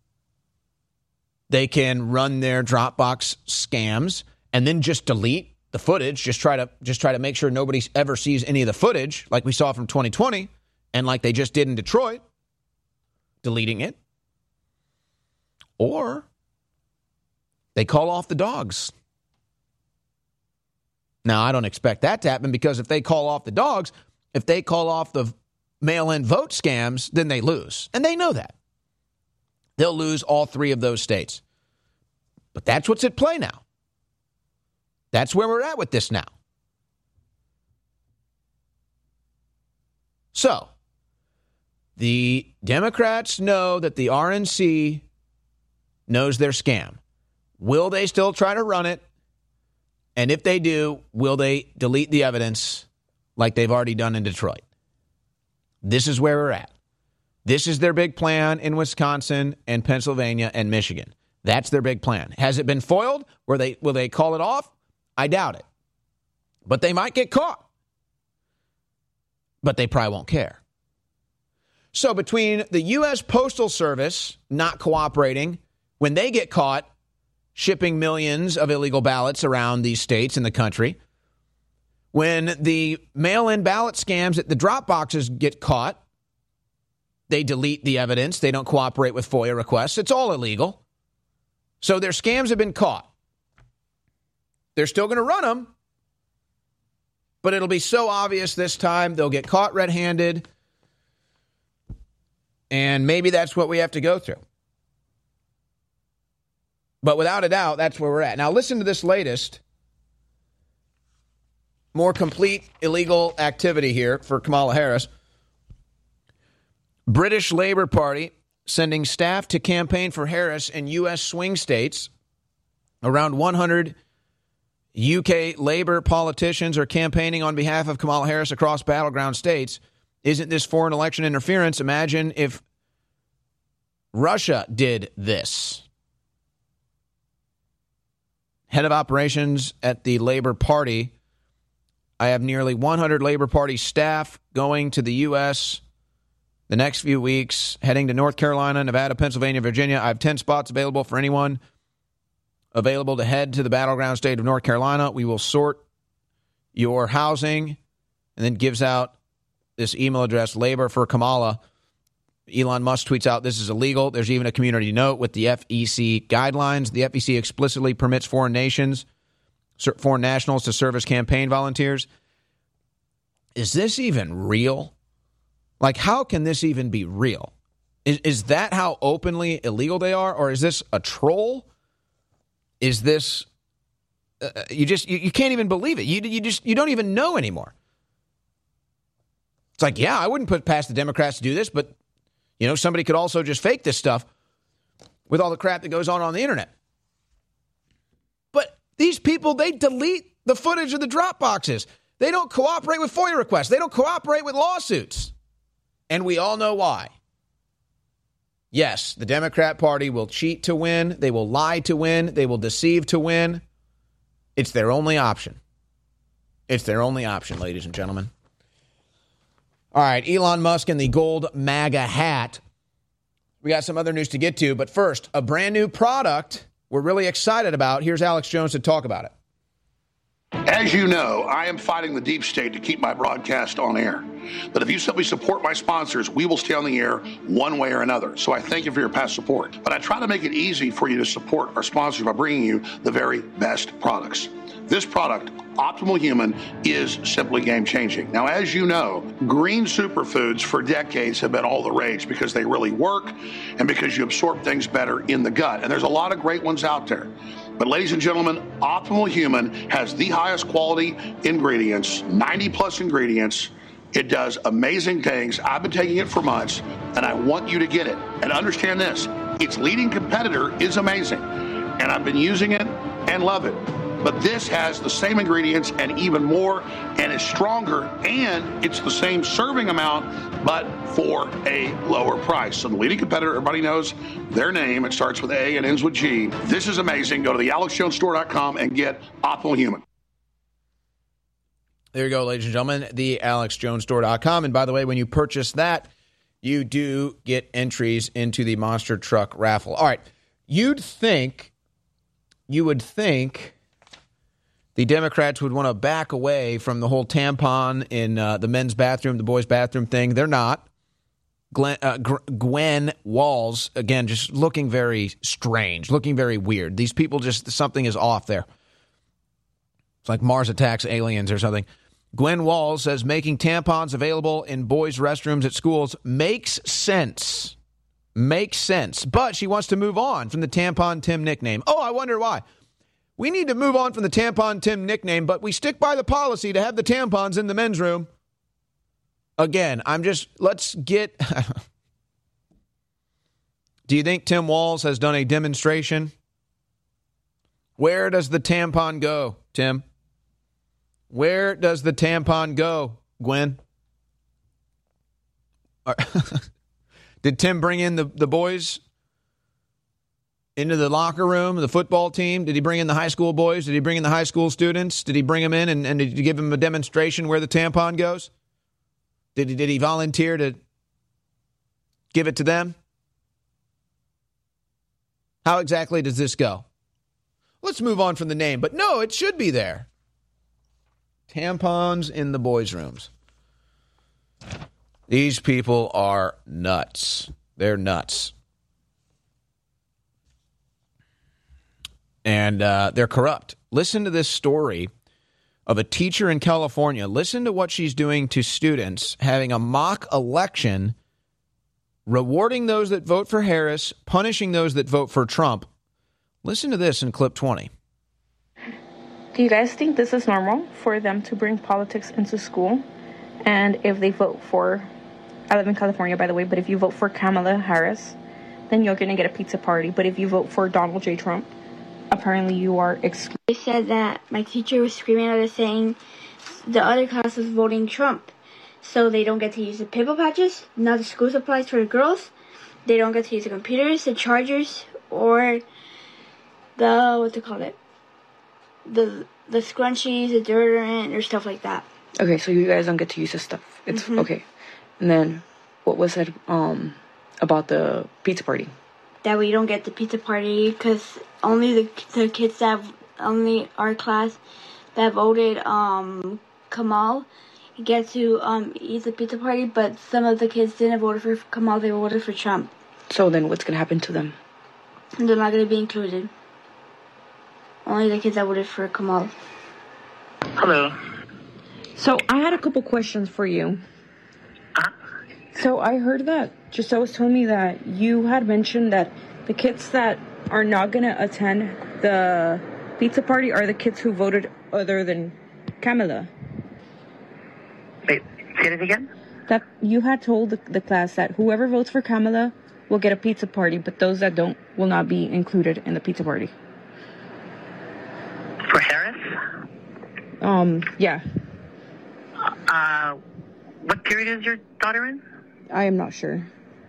they can run their Dropbox scams and then just delete the footage, just try to just try to make sure nobody ever sees any of the footage, like we saw from twenty twenty and like they just did in Detroit, deleting it. Or they call off the dogs. Now, I don't expect that to happen, because if they call off the dogs, if they call off the mail-in vote scams, then they lose. And they know that. They'll lose all three of those states. But that's what's at play now. That's where we're at with this now. So, the Democrats know that the R N C knows their scam. Will they still try to run it? And if they do, will they delete the evidence like they've already done in Detroit? This is where we're at. This is their big plan in Wisconsin and Pennsylvania and Michigan. That's their big plan. Has it been foiled? Will they, will they call it off? I doubt it. But they might get caught. But they probably won't care. So between the U S Postal Service not cooperating when they get caught shipping millions of illegal ballots around these states in the country, when the mail-in ballot scams at the drop boxes get caught, they delete the evidence. They don't cooperate with FOIA requests. It's all illegal. So their scams have been caught. They're still going to run them, but it'll be so obvious this time they'll get caught red-handed, and maybe that's what we have to go through. But without a doubt, that's where we're at. Now, listen to this latest, more complete illegal activity here for Kamala Harris. British Labour Party sending staff to campaign for Harris in U S swing states. Around one hundred U K Labour politicians are campaigning on behalf of Kamala Harris across battleground states. Isn't this foreign election interference? Imagine if Russia did this. Head of operations at the Labour Party. I have nearly one hundred Labour Party staff going to the U S the next few weeks, heading to North Carolina, Nevada, Pennsylvania, Virginia. I have ten spots available for anyone available to head to the battleground state of North Carolina. We will sort your housing, and then gives out this email address, Labor for Kamala. Elon Musk tweets out, this is illegal. There's even a community note with the F E C guidelines. The F E C explicitly permits foreign nations, foreign nationals to serve as campaign volunteers. Is this even real? Like, how can this even be real? Is, is that how openly illegal they are? Or is this a troll? Is this, uh, you just, you, you can't even believe it. You, you just, you don't even know anymore. It's like, yeah, I wouldn't put past the Democrats to do this, but you know, somebody could also just fake this stuff with all the crap that goes on on the internet. But these people, they delete the footage of the drop boxes. They don't cooperate with FOIA requests. They don't cooperate with lawsuits. And we all know why. Yes, the Democrat Party will cheat to win. They will lie to win. They will deceive to win. It's their only option. It's their only option, ladies and gentlemen. All right, Elon Musk and the gold MAGA hat. We got some other news to get to, but first, a brand new product we're really excited about. Here's Alex Jones to talk about it. As you know, I am fighting the deep state to keep my broadcast on air. But if you simply support my sponsors, we will stay on the air one way or another. So I thank you for your past support. But I try to make it easy for you to support our sponsors by bringing you the very best products. This product, Optimal Human, is simply game-changing. Now, as you know, green superfoods for decades have been all the rage because they really work and because you absorb things better in the gut. And there's a lot of great ones out there. But ladies and gentlemen, Optimal Human has the highest quality ingredients, ninety plus ingredients. It does amazing things. I've been taking it for months, and I want you to get it. And understand this, its leading competitor is amazing. And I've been using it and love it. But this has the same ingredients and even more, and is stronger, and it's the same serving amount, but for a lower price. So the leading competitor, everybody knows their name. It starts with A and ends with G. This is amazing. Go to the alex jones store dot com and get Optimal Human. There you go, ladies and gentlemen, the alex jones store dot com. And by the way, when you purchase that, you do get entries into the monster truck raffle. All right, you'd think, you would think the Democrats would want to back away from the whole tampon in uh, the men's bathroom, the boys' bathroom thing. They're not. Glenn, uh, Gwen Walls, again, just looking very strange, looking very weird. These people just, something is off there. It's like Mars attacks aliens or something. Gwen Walls says making tampons available in boys' restrooms at schools makes sense. Makes sense. But she wants to move on from the Tampon Tim nickname. Oh, I wonder why. We need to move on from the Tampon Tim nickname, but we stick by the policy to have the tampons in the men's room. Again, I'm just, let's get... Do you think Tim Walz has done a demonstration? Where does the tampon go, Tim? Where does the tampon go, Gwen? Did Tim bring in the, the boys into the locker room, the football team? Did he bring in the high school boys? Did he bring in the high school students? Did he bring them in and, and did you give them a demonstration where the tampon goes? Did he, did he volunteer to give it to them? How exactly does this go? Let's move on from the name, but no, it should be there. Tampons in the boys' rooms. These people are nuts. They're nuts. and uh, they're corrupt. Listen to this story of a teacher in California. Listen to what she's doing to students, having a mock election, rewarding those that vote for Harris, punishing those that vote for Trump. Listen to this in clip twenty. Do you guys think this is normal for them to bring politics into school? And if they vote for, I live in California, by the way, but if you vote for Kamala Harris, then you're going to get a pizza party. But if you vote for Donald J. Trump, apparently you are excluded. They said that my teacher was screaming at us saying the other class was voting Trump. So they don't get to use the pimple patches, not the school supplies for the girls. They don't get to use the computers, the chargers, or the, what to call it, the the scrunchies, the deodorant, or stuff like that. Okay, so you guys don't get to use this stuff. It's mm-hmm. okay. And then what was said um, about the pizza party? That we don't get the pizza party because only the the kids that only our class that voted um, Kamal get to um, eat the pizza party, but some of the kids didn't vote for Kamal; they voted for Trump. So then, what's gonna happen to them? They're not gonna be included. Only the kids that voted for Kamal. Hello. So I had a couple questions for you. Uh-huh. So I heard that Giselle was telling me that you had mentioned that the kids that are not going to attend the pizza party are the kids who voted other than Kamala. Wait, say it again? That you had told the, the class that whoever votes for Kamala will get a pizza party, but those that don't will not be included in the pizza party. For Harris? Um, yeah. Uh, what period is your daughter in? I am not sure.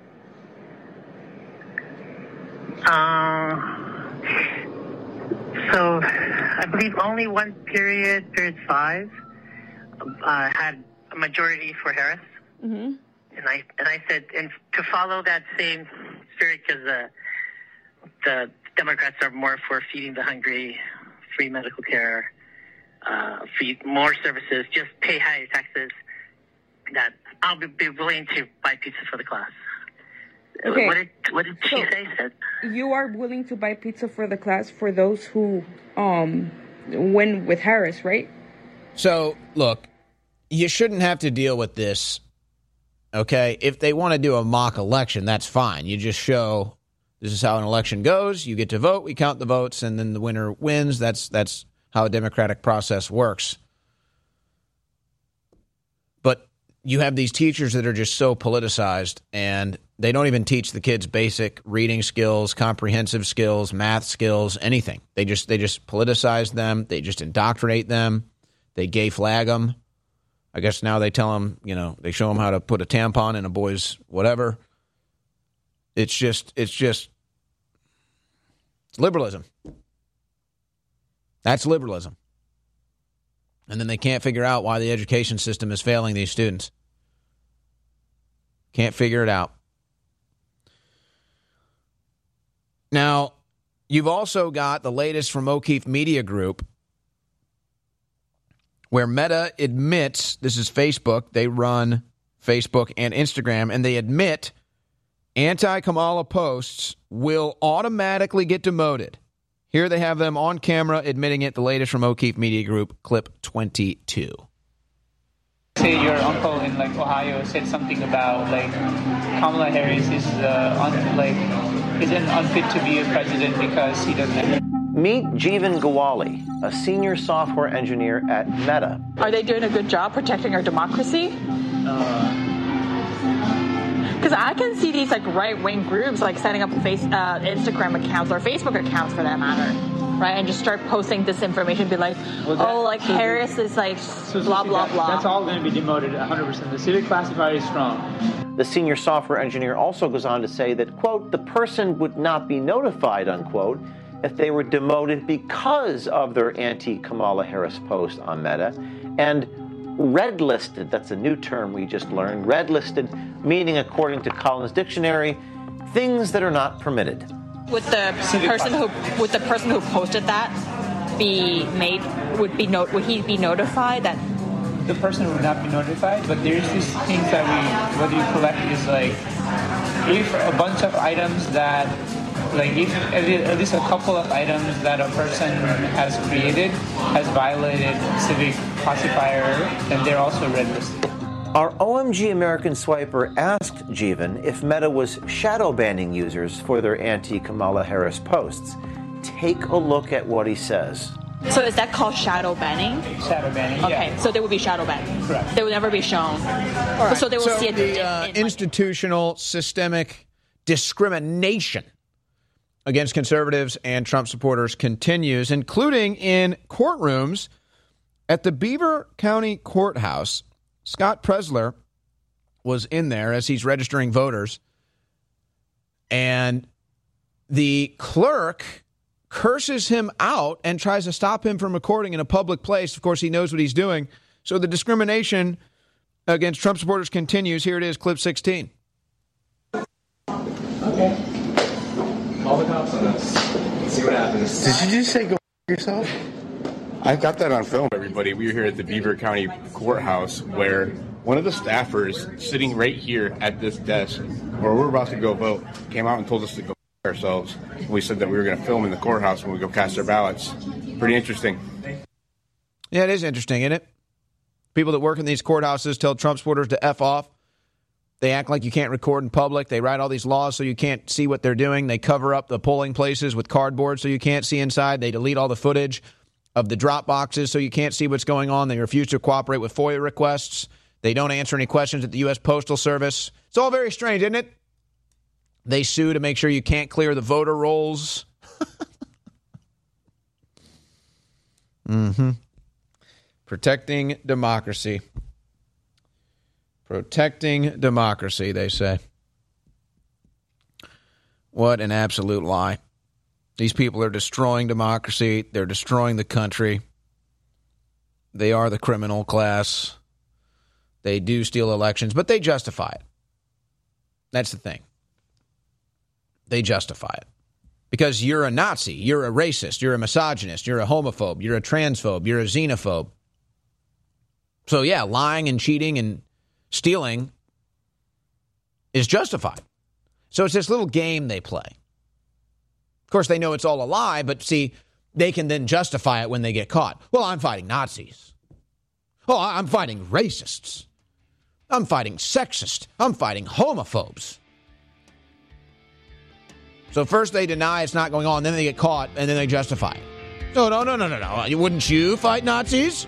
Uh, so, I believe only one period, period five, uh, had a majority for Harris. Mm-hmm. And I and I said, and to follow that same spirit, because the the Democrats are more for feeding the hungry, free medical care, uh, feed more services, just pay higher taxes, that I'll be, be willing to buy pizza for the class. Okay. What did, what did she so say? Said? You are willing to buy pizza for the class for those who um win with Harris, right? So, look, you shouldn't have to deal with this, okay? If they want to do a mock election, that's fine. You just show this is how an election goes. You get to vote. We count the votes, and then the winner wins. That's that's how a democratic process works. But you have these teachers that are just so politicized, and they don't even teach the kids basic reading skills, comprehensive skills, math skills, anything. They just they just politicize them. They just indoctrinate them. They gay flag them. I guess now they tell them, you know, they show them how to put a tampon in a boy's whatever. It's just, it's just liberalism. That's liberalism. And then they can't figure out why the education system is failing these students. Can't figure it out. Now, you've also got the latest from O'Keefe Media Group, where Meta admits, this is Facebook, they run Facebook and Instagram, and they admit anti-Kamala posts will automatically get demoted. Here they have them on camera admitting it, the latest from O'Keefe Media Group, clip twenty-two. Say your uncle in like Ohio said something about like Kamala Harris is uh, un- like isn't unfit to be a president because he doesn't. Meet Jeevan Gawali, a senior software engineer at Meta. Are they doing a good job protecting our democracy? Because uh, I can see these like right-wing groups like setting up face uh, Instagram accounts or Facebook accounts for that matter, right? And just start posting disinformation, be like, well, that, oh, like so Harris the, is like so blah, blah, that, blah. That's all going to be demoted one hundred percent. The civic classified is strong. The senior software engineer also goes on to say that, quote, the person would not be notified, unquote, if they were demoted because of their anti-Kamala Harris post on Meta, and red-listed, that's a new term we just learned, red-listed, meaning, according to Collins Dictionary, things that are not permitted. Would the person who would the person who posted that be made, would be no, would he be notified that? The person would not be notified, but there's these things that we, what you collect is like, if a bunch of items that like if at least a couple of items that a person has created has violated civic classifier, then they're also red listed. Our O M G American Swiper asked Jeevan if Meta was shadow banning users for their anti-Kamala Harris posts. Take a look at what he says. So is that called shadow banning? Shadow banning, okay, yeah. So they will be shadow banned. Correct. They will never be shown. Right. So they will so see it. the in, uh, in, institutional, systemic discrimination against conservatives and Trump supporters continues, including in courtrooms at the Beaver County Courthouse. Scott Presler was in there as he's registering voters, and the clerk curses him out and tries to stop him from recording in a public place. Of course, he knows what he's doing. So the discrimination against Trump supporters continues. Here it is, clip sixteen. Okay. Call the cops on us. Let's see what happens. Did you just say go yourself? I've got that on film, everybody. We were here at the Beaver County Courthouse where one of the staffers sitting right here at this desk where we're about to go vote came out and told us to go ourselves. We said that we were going to film in the courthouse when we go cast our ballots. Pretty interesting. Yeah, it is interesting, isn't it? People that work in these courthouses tell Trump supporters to F off. They act like you can't record in public. They write all these laws so you can't see what they're doing. They cover up the polling places with cardboard so you can't see inside. They delete all the footage of the drop boxes so you can't see what's going on. They refuse to cooperate with FOIA requests. They don't answer any questions at the U S Postal Service. It's all very strange, isn't it? They sue to make sure you can't clear the voter rolls. mm-hmm. Protecting democracy. Protecting democracy, they say. What an absolute lie. These people are destroying democracy. They're destroying the country. They are the criminal class. They do steal elections, but they justify it. That's the thing. They justify it. Because you're a Nazi, you're a racist, you're a misogynist, you're a homophobe, you're a transphobe, you're a xenophobe. So yeah, lying and cheating and stealing is justified. So it's this little game they play. Of course, they know it's all a lie, but see, they can then justify it when they get caught. Well, I'm fighting Nazis. Oh, I'm fighting racists. I'm fighting sexists. I'm fighting homophobes. So first they deny it's not going on, then they get caught, and then they justify it. No, no, no, no, no, no. Wouldn't you fight Nazis?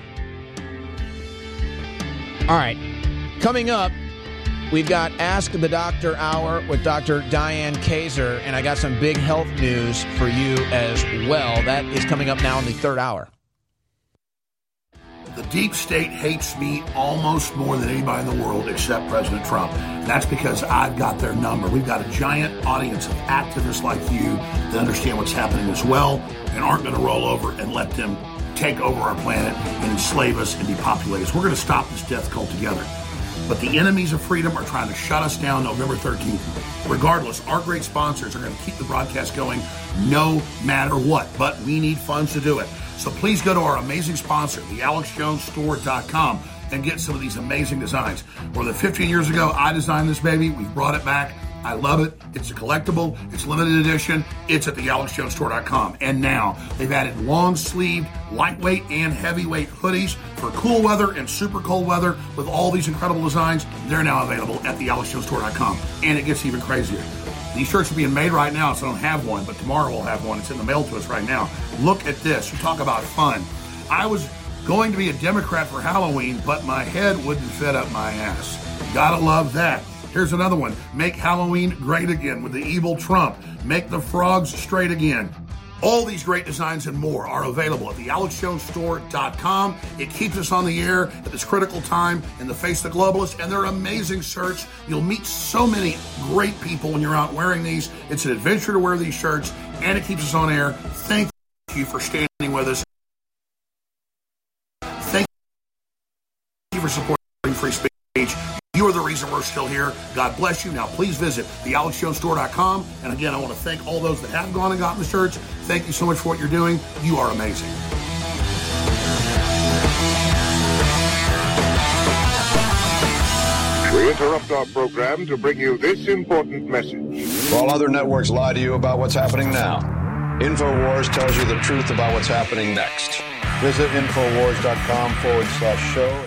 All right. Coming up, we've got Ask the Doctor Hour with Doctor Diane Kaiser, and I got some big health news for you as well. That is coming up now in the third hour. The deep state hates me almost more than anybody in the world except President Trump. And that's because I've got their number. We've got a giant audience of activists like you that understand what's happening as well and aren't going to roll over and let them take over our planet and enslave us and depopulate us. We're going to stop this death cult together. But the enemies of freedom are trying to shut us down November thirteenth. Regardless, our great sponsors are going to keep the broadcast going no matter what. But we need funds to do it. So please go to our amazing sponsor, the alex jones store dot com, and get some of these amazing designs. More than fifteen years ago, I designed this baby. We've brought it back. I love it. It's a collectible. It's limited edition. It's at the alex jones store dot com. And now they've added long-sleeved, lightweight, and heavyweight hoodies for cool weather and super cold weather with all these incredible designs. They're now available at the alex jones store dot com. And it gets even crazier. These shirts are being made right now, so I don't have one, but tomorrow we'll have one. It's in the mail to us right now. Look at this. You talk about fun. I was going to be a Democrat for Halloween, but my head wouldn't fit up my ass. Gotta love that. Here's another one. Make Halloween great again with the evil Trump. Make the frogs straight again. All these great designs and more are available at the alex jones store dot com. It keeps us on the air at this critical time in the face of the globalists, and they're amazing shirts. You'll meet so many great people when you're out wearing these. It's an adventure to wear these shirts, and it keeps us on air. Thank you for standing with us. Thank you for supporting free speech. You are the reason we're still here. God bless you. Now, please visit the alex jones store dot com. And again, I want to thank all those that have gone and gotten the shirts. Thank you so much for what you're doing. You are amazing. We interrupt our program to bring you this important message. While other networks lie to you about what's happening now, InfoWars tells you the truth about what's happening next. Visit Infowars.com forward slash show.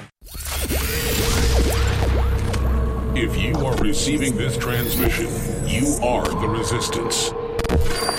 If you are receiving this transmission, you are the resistance.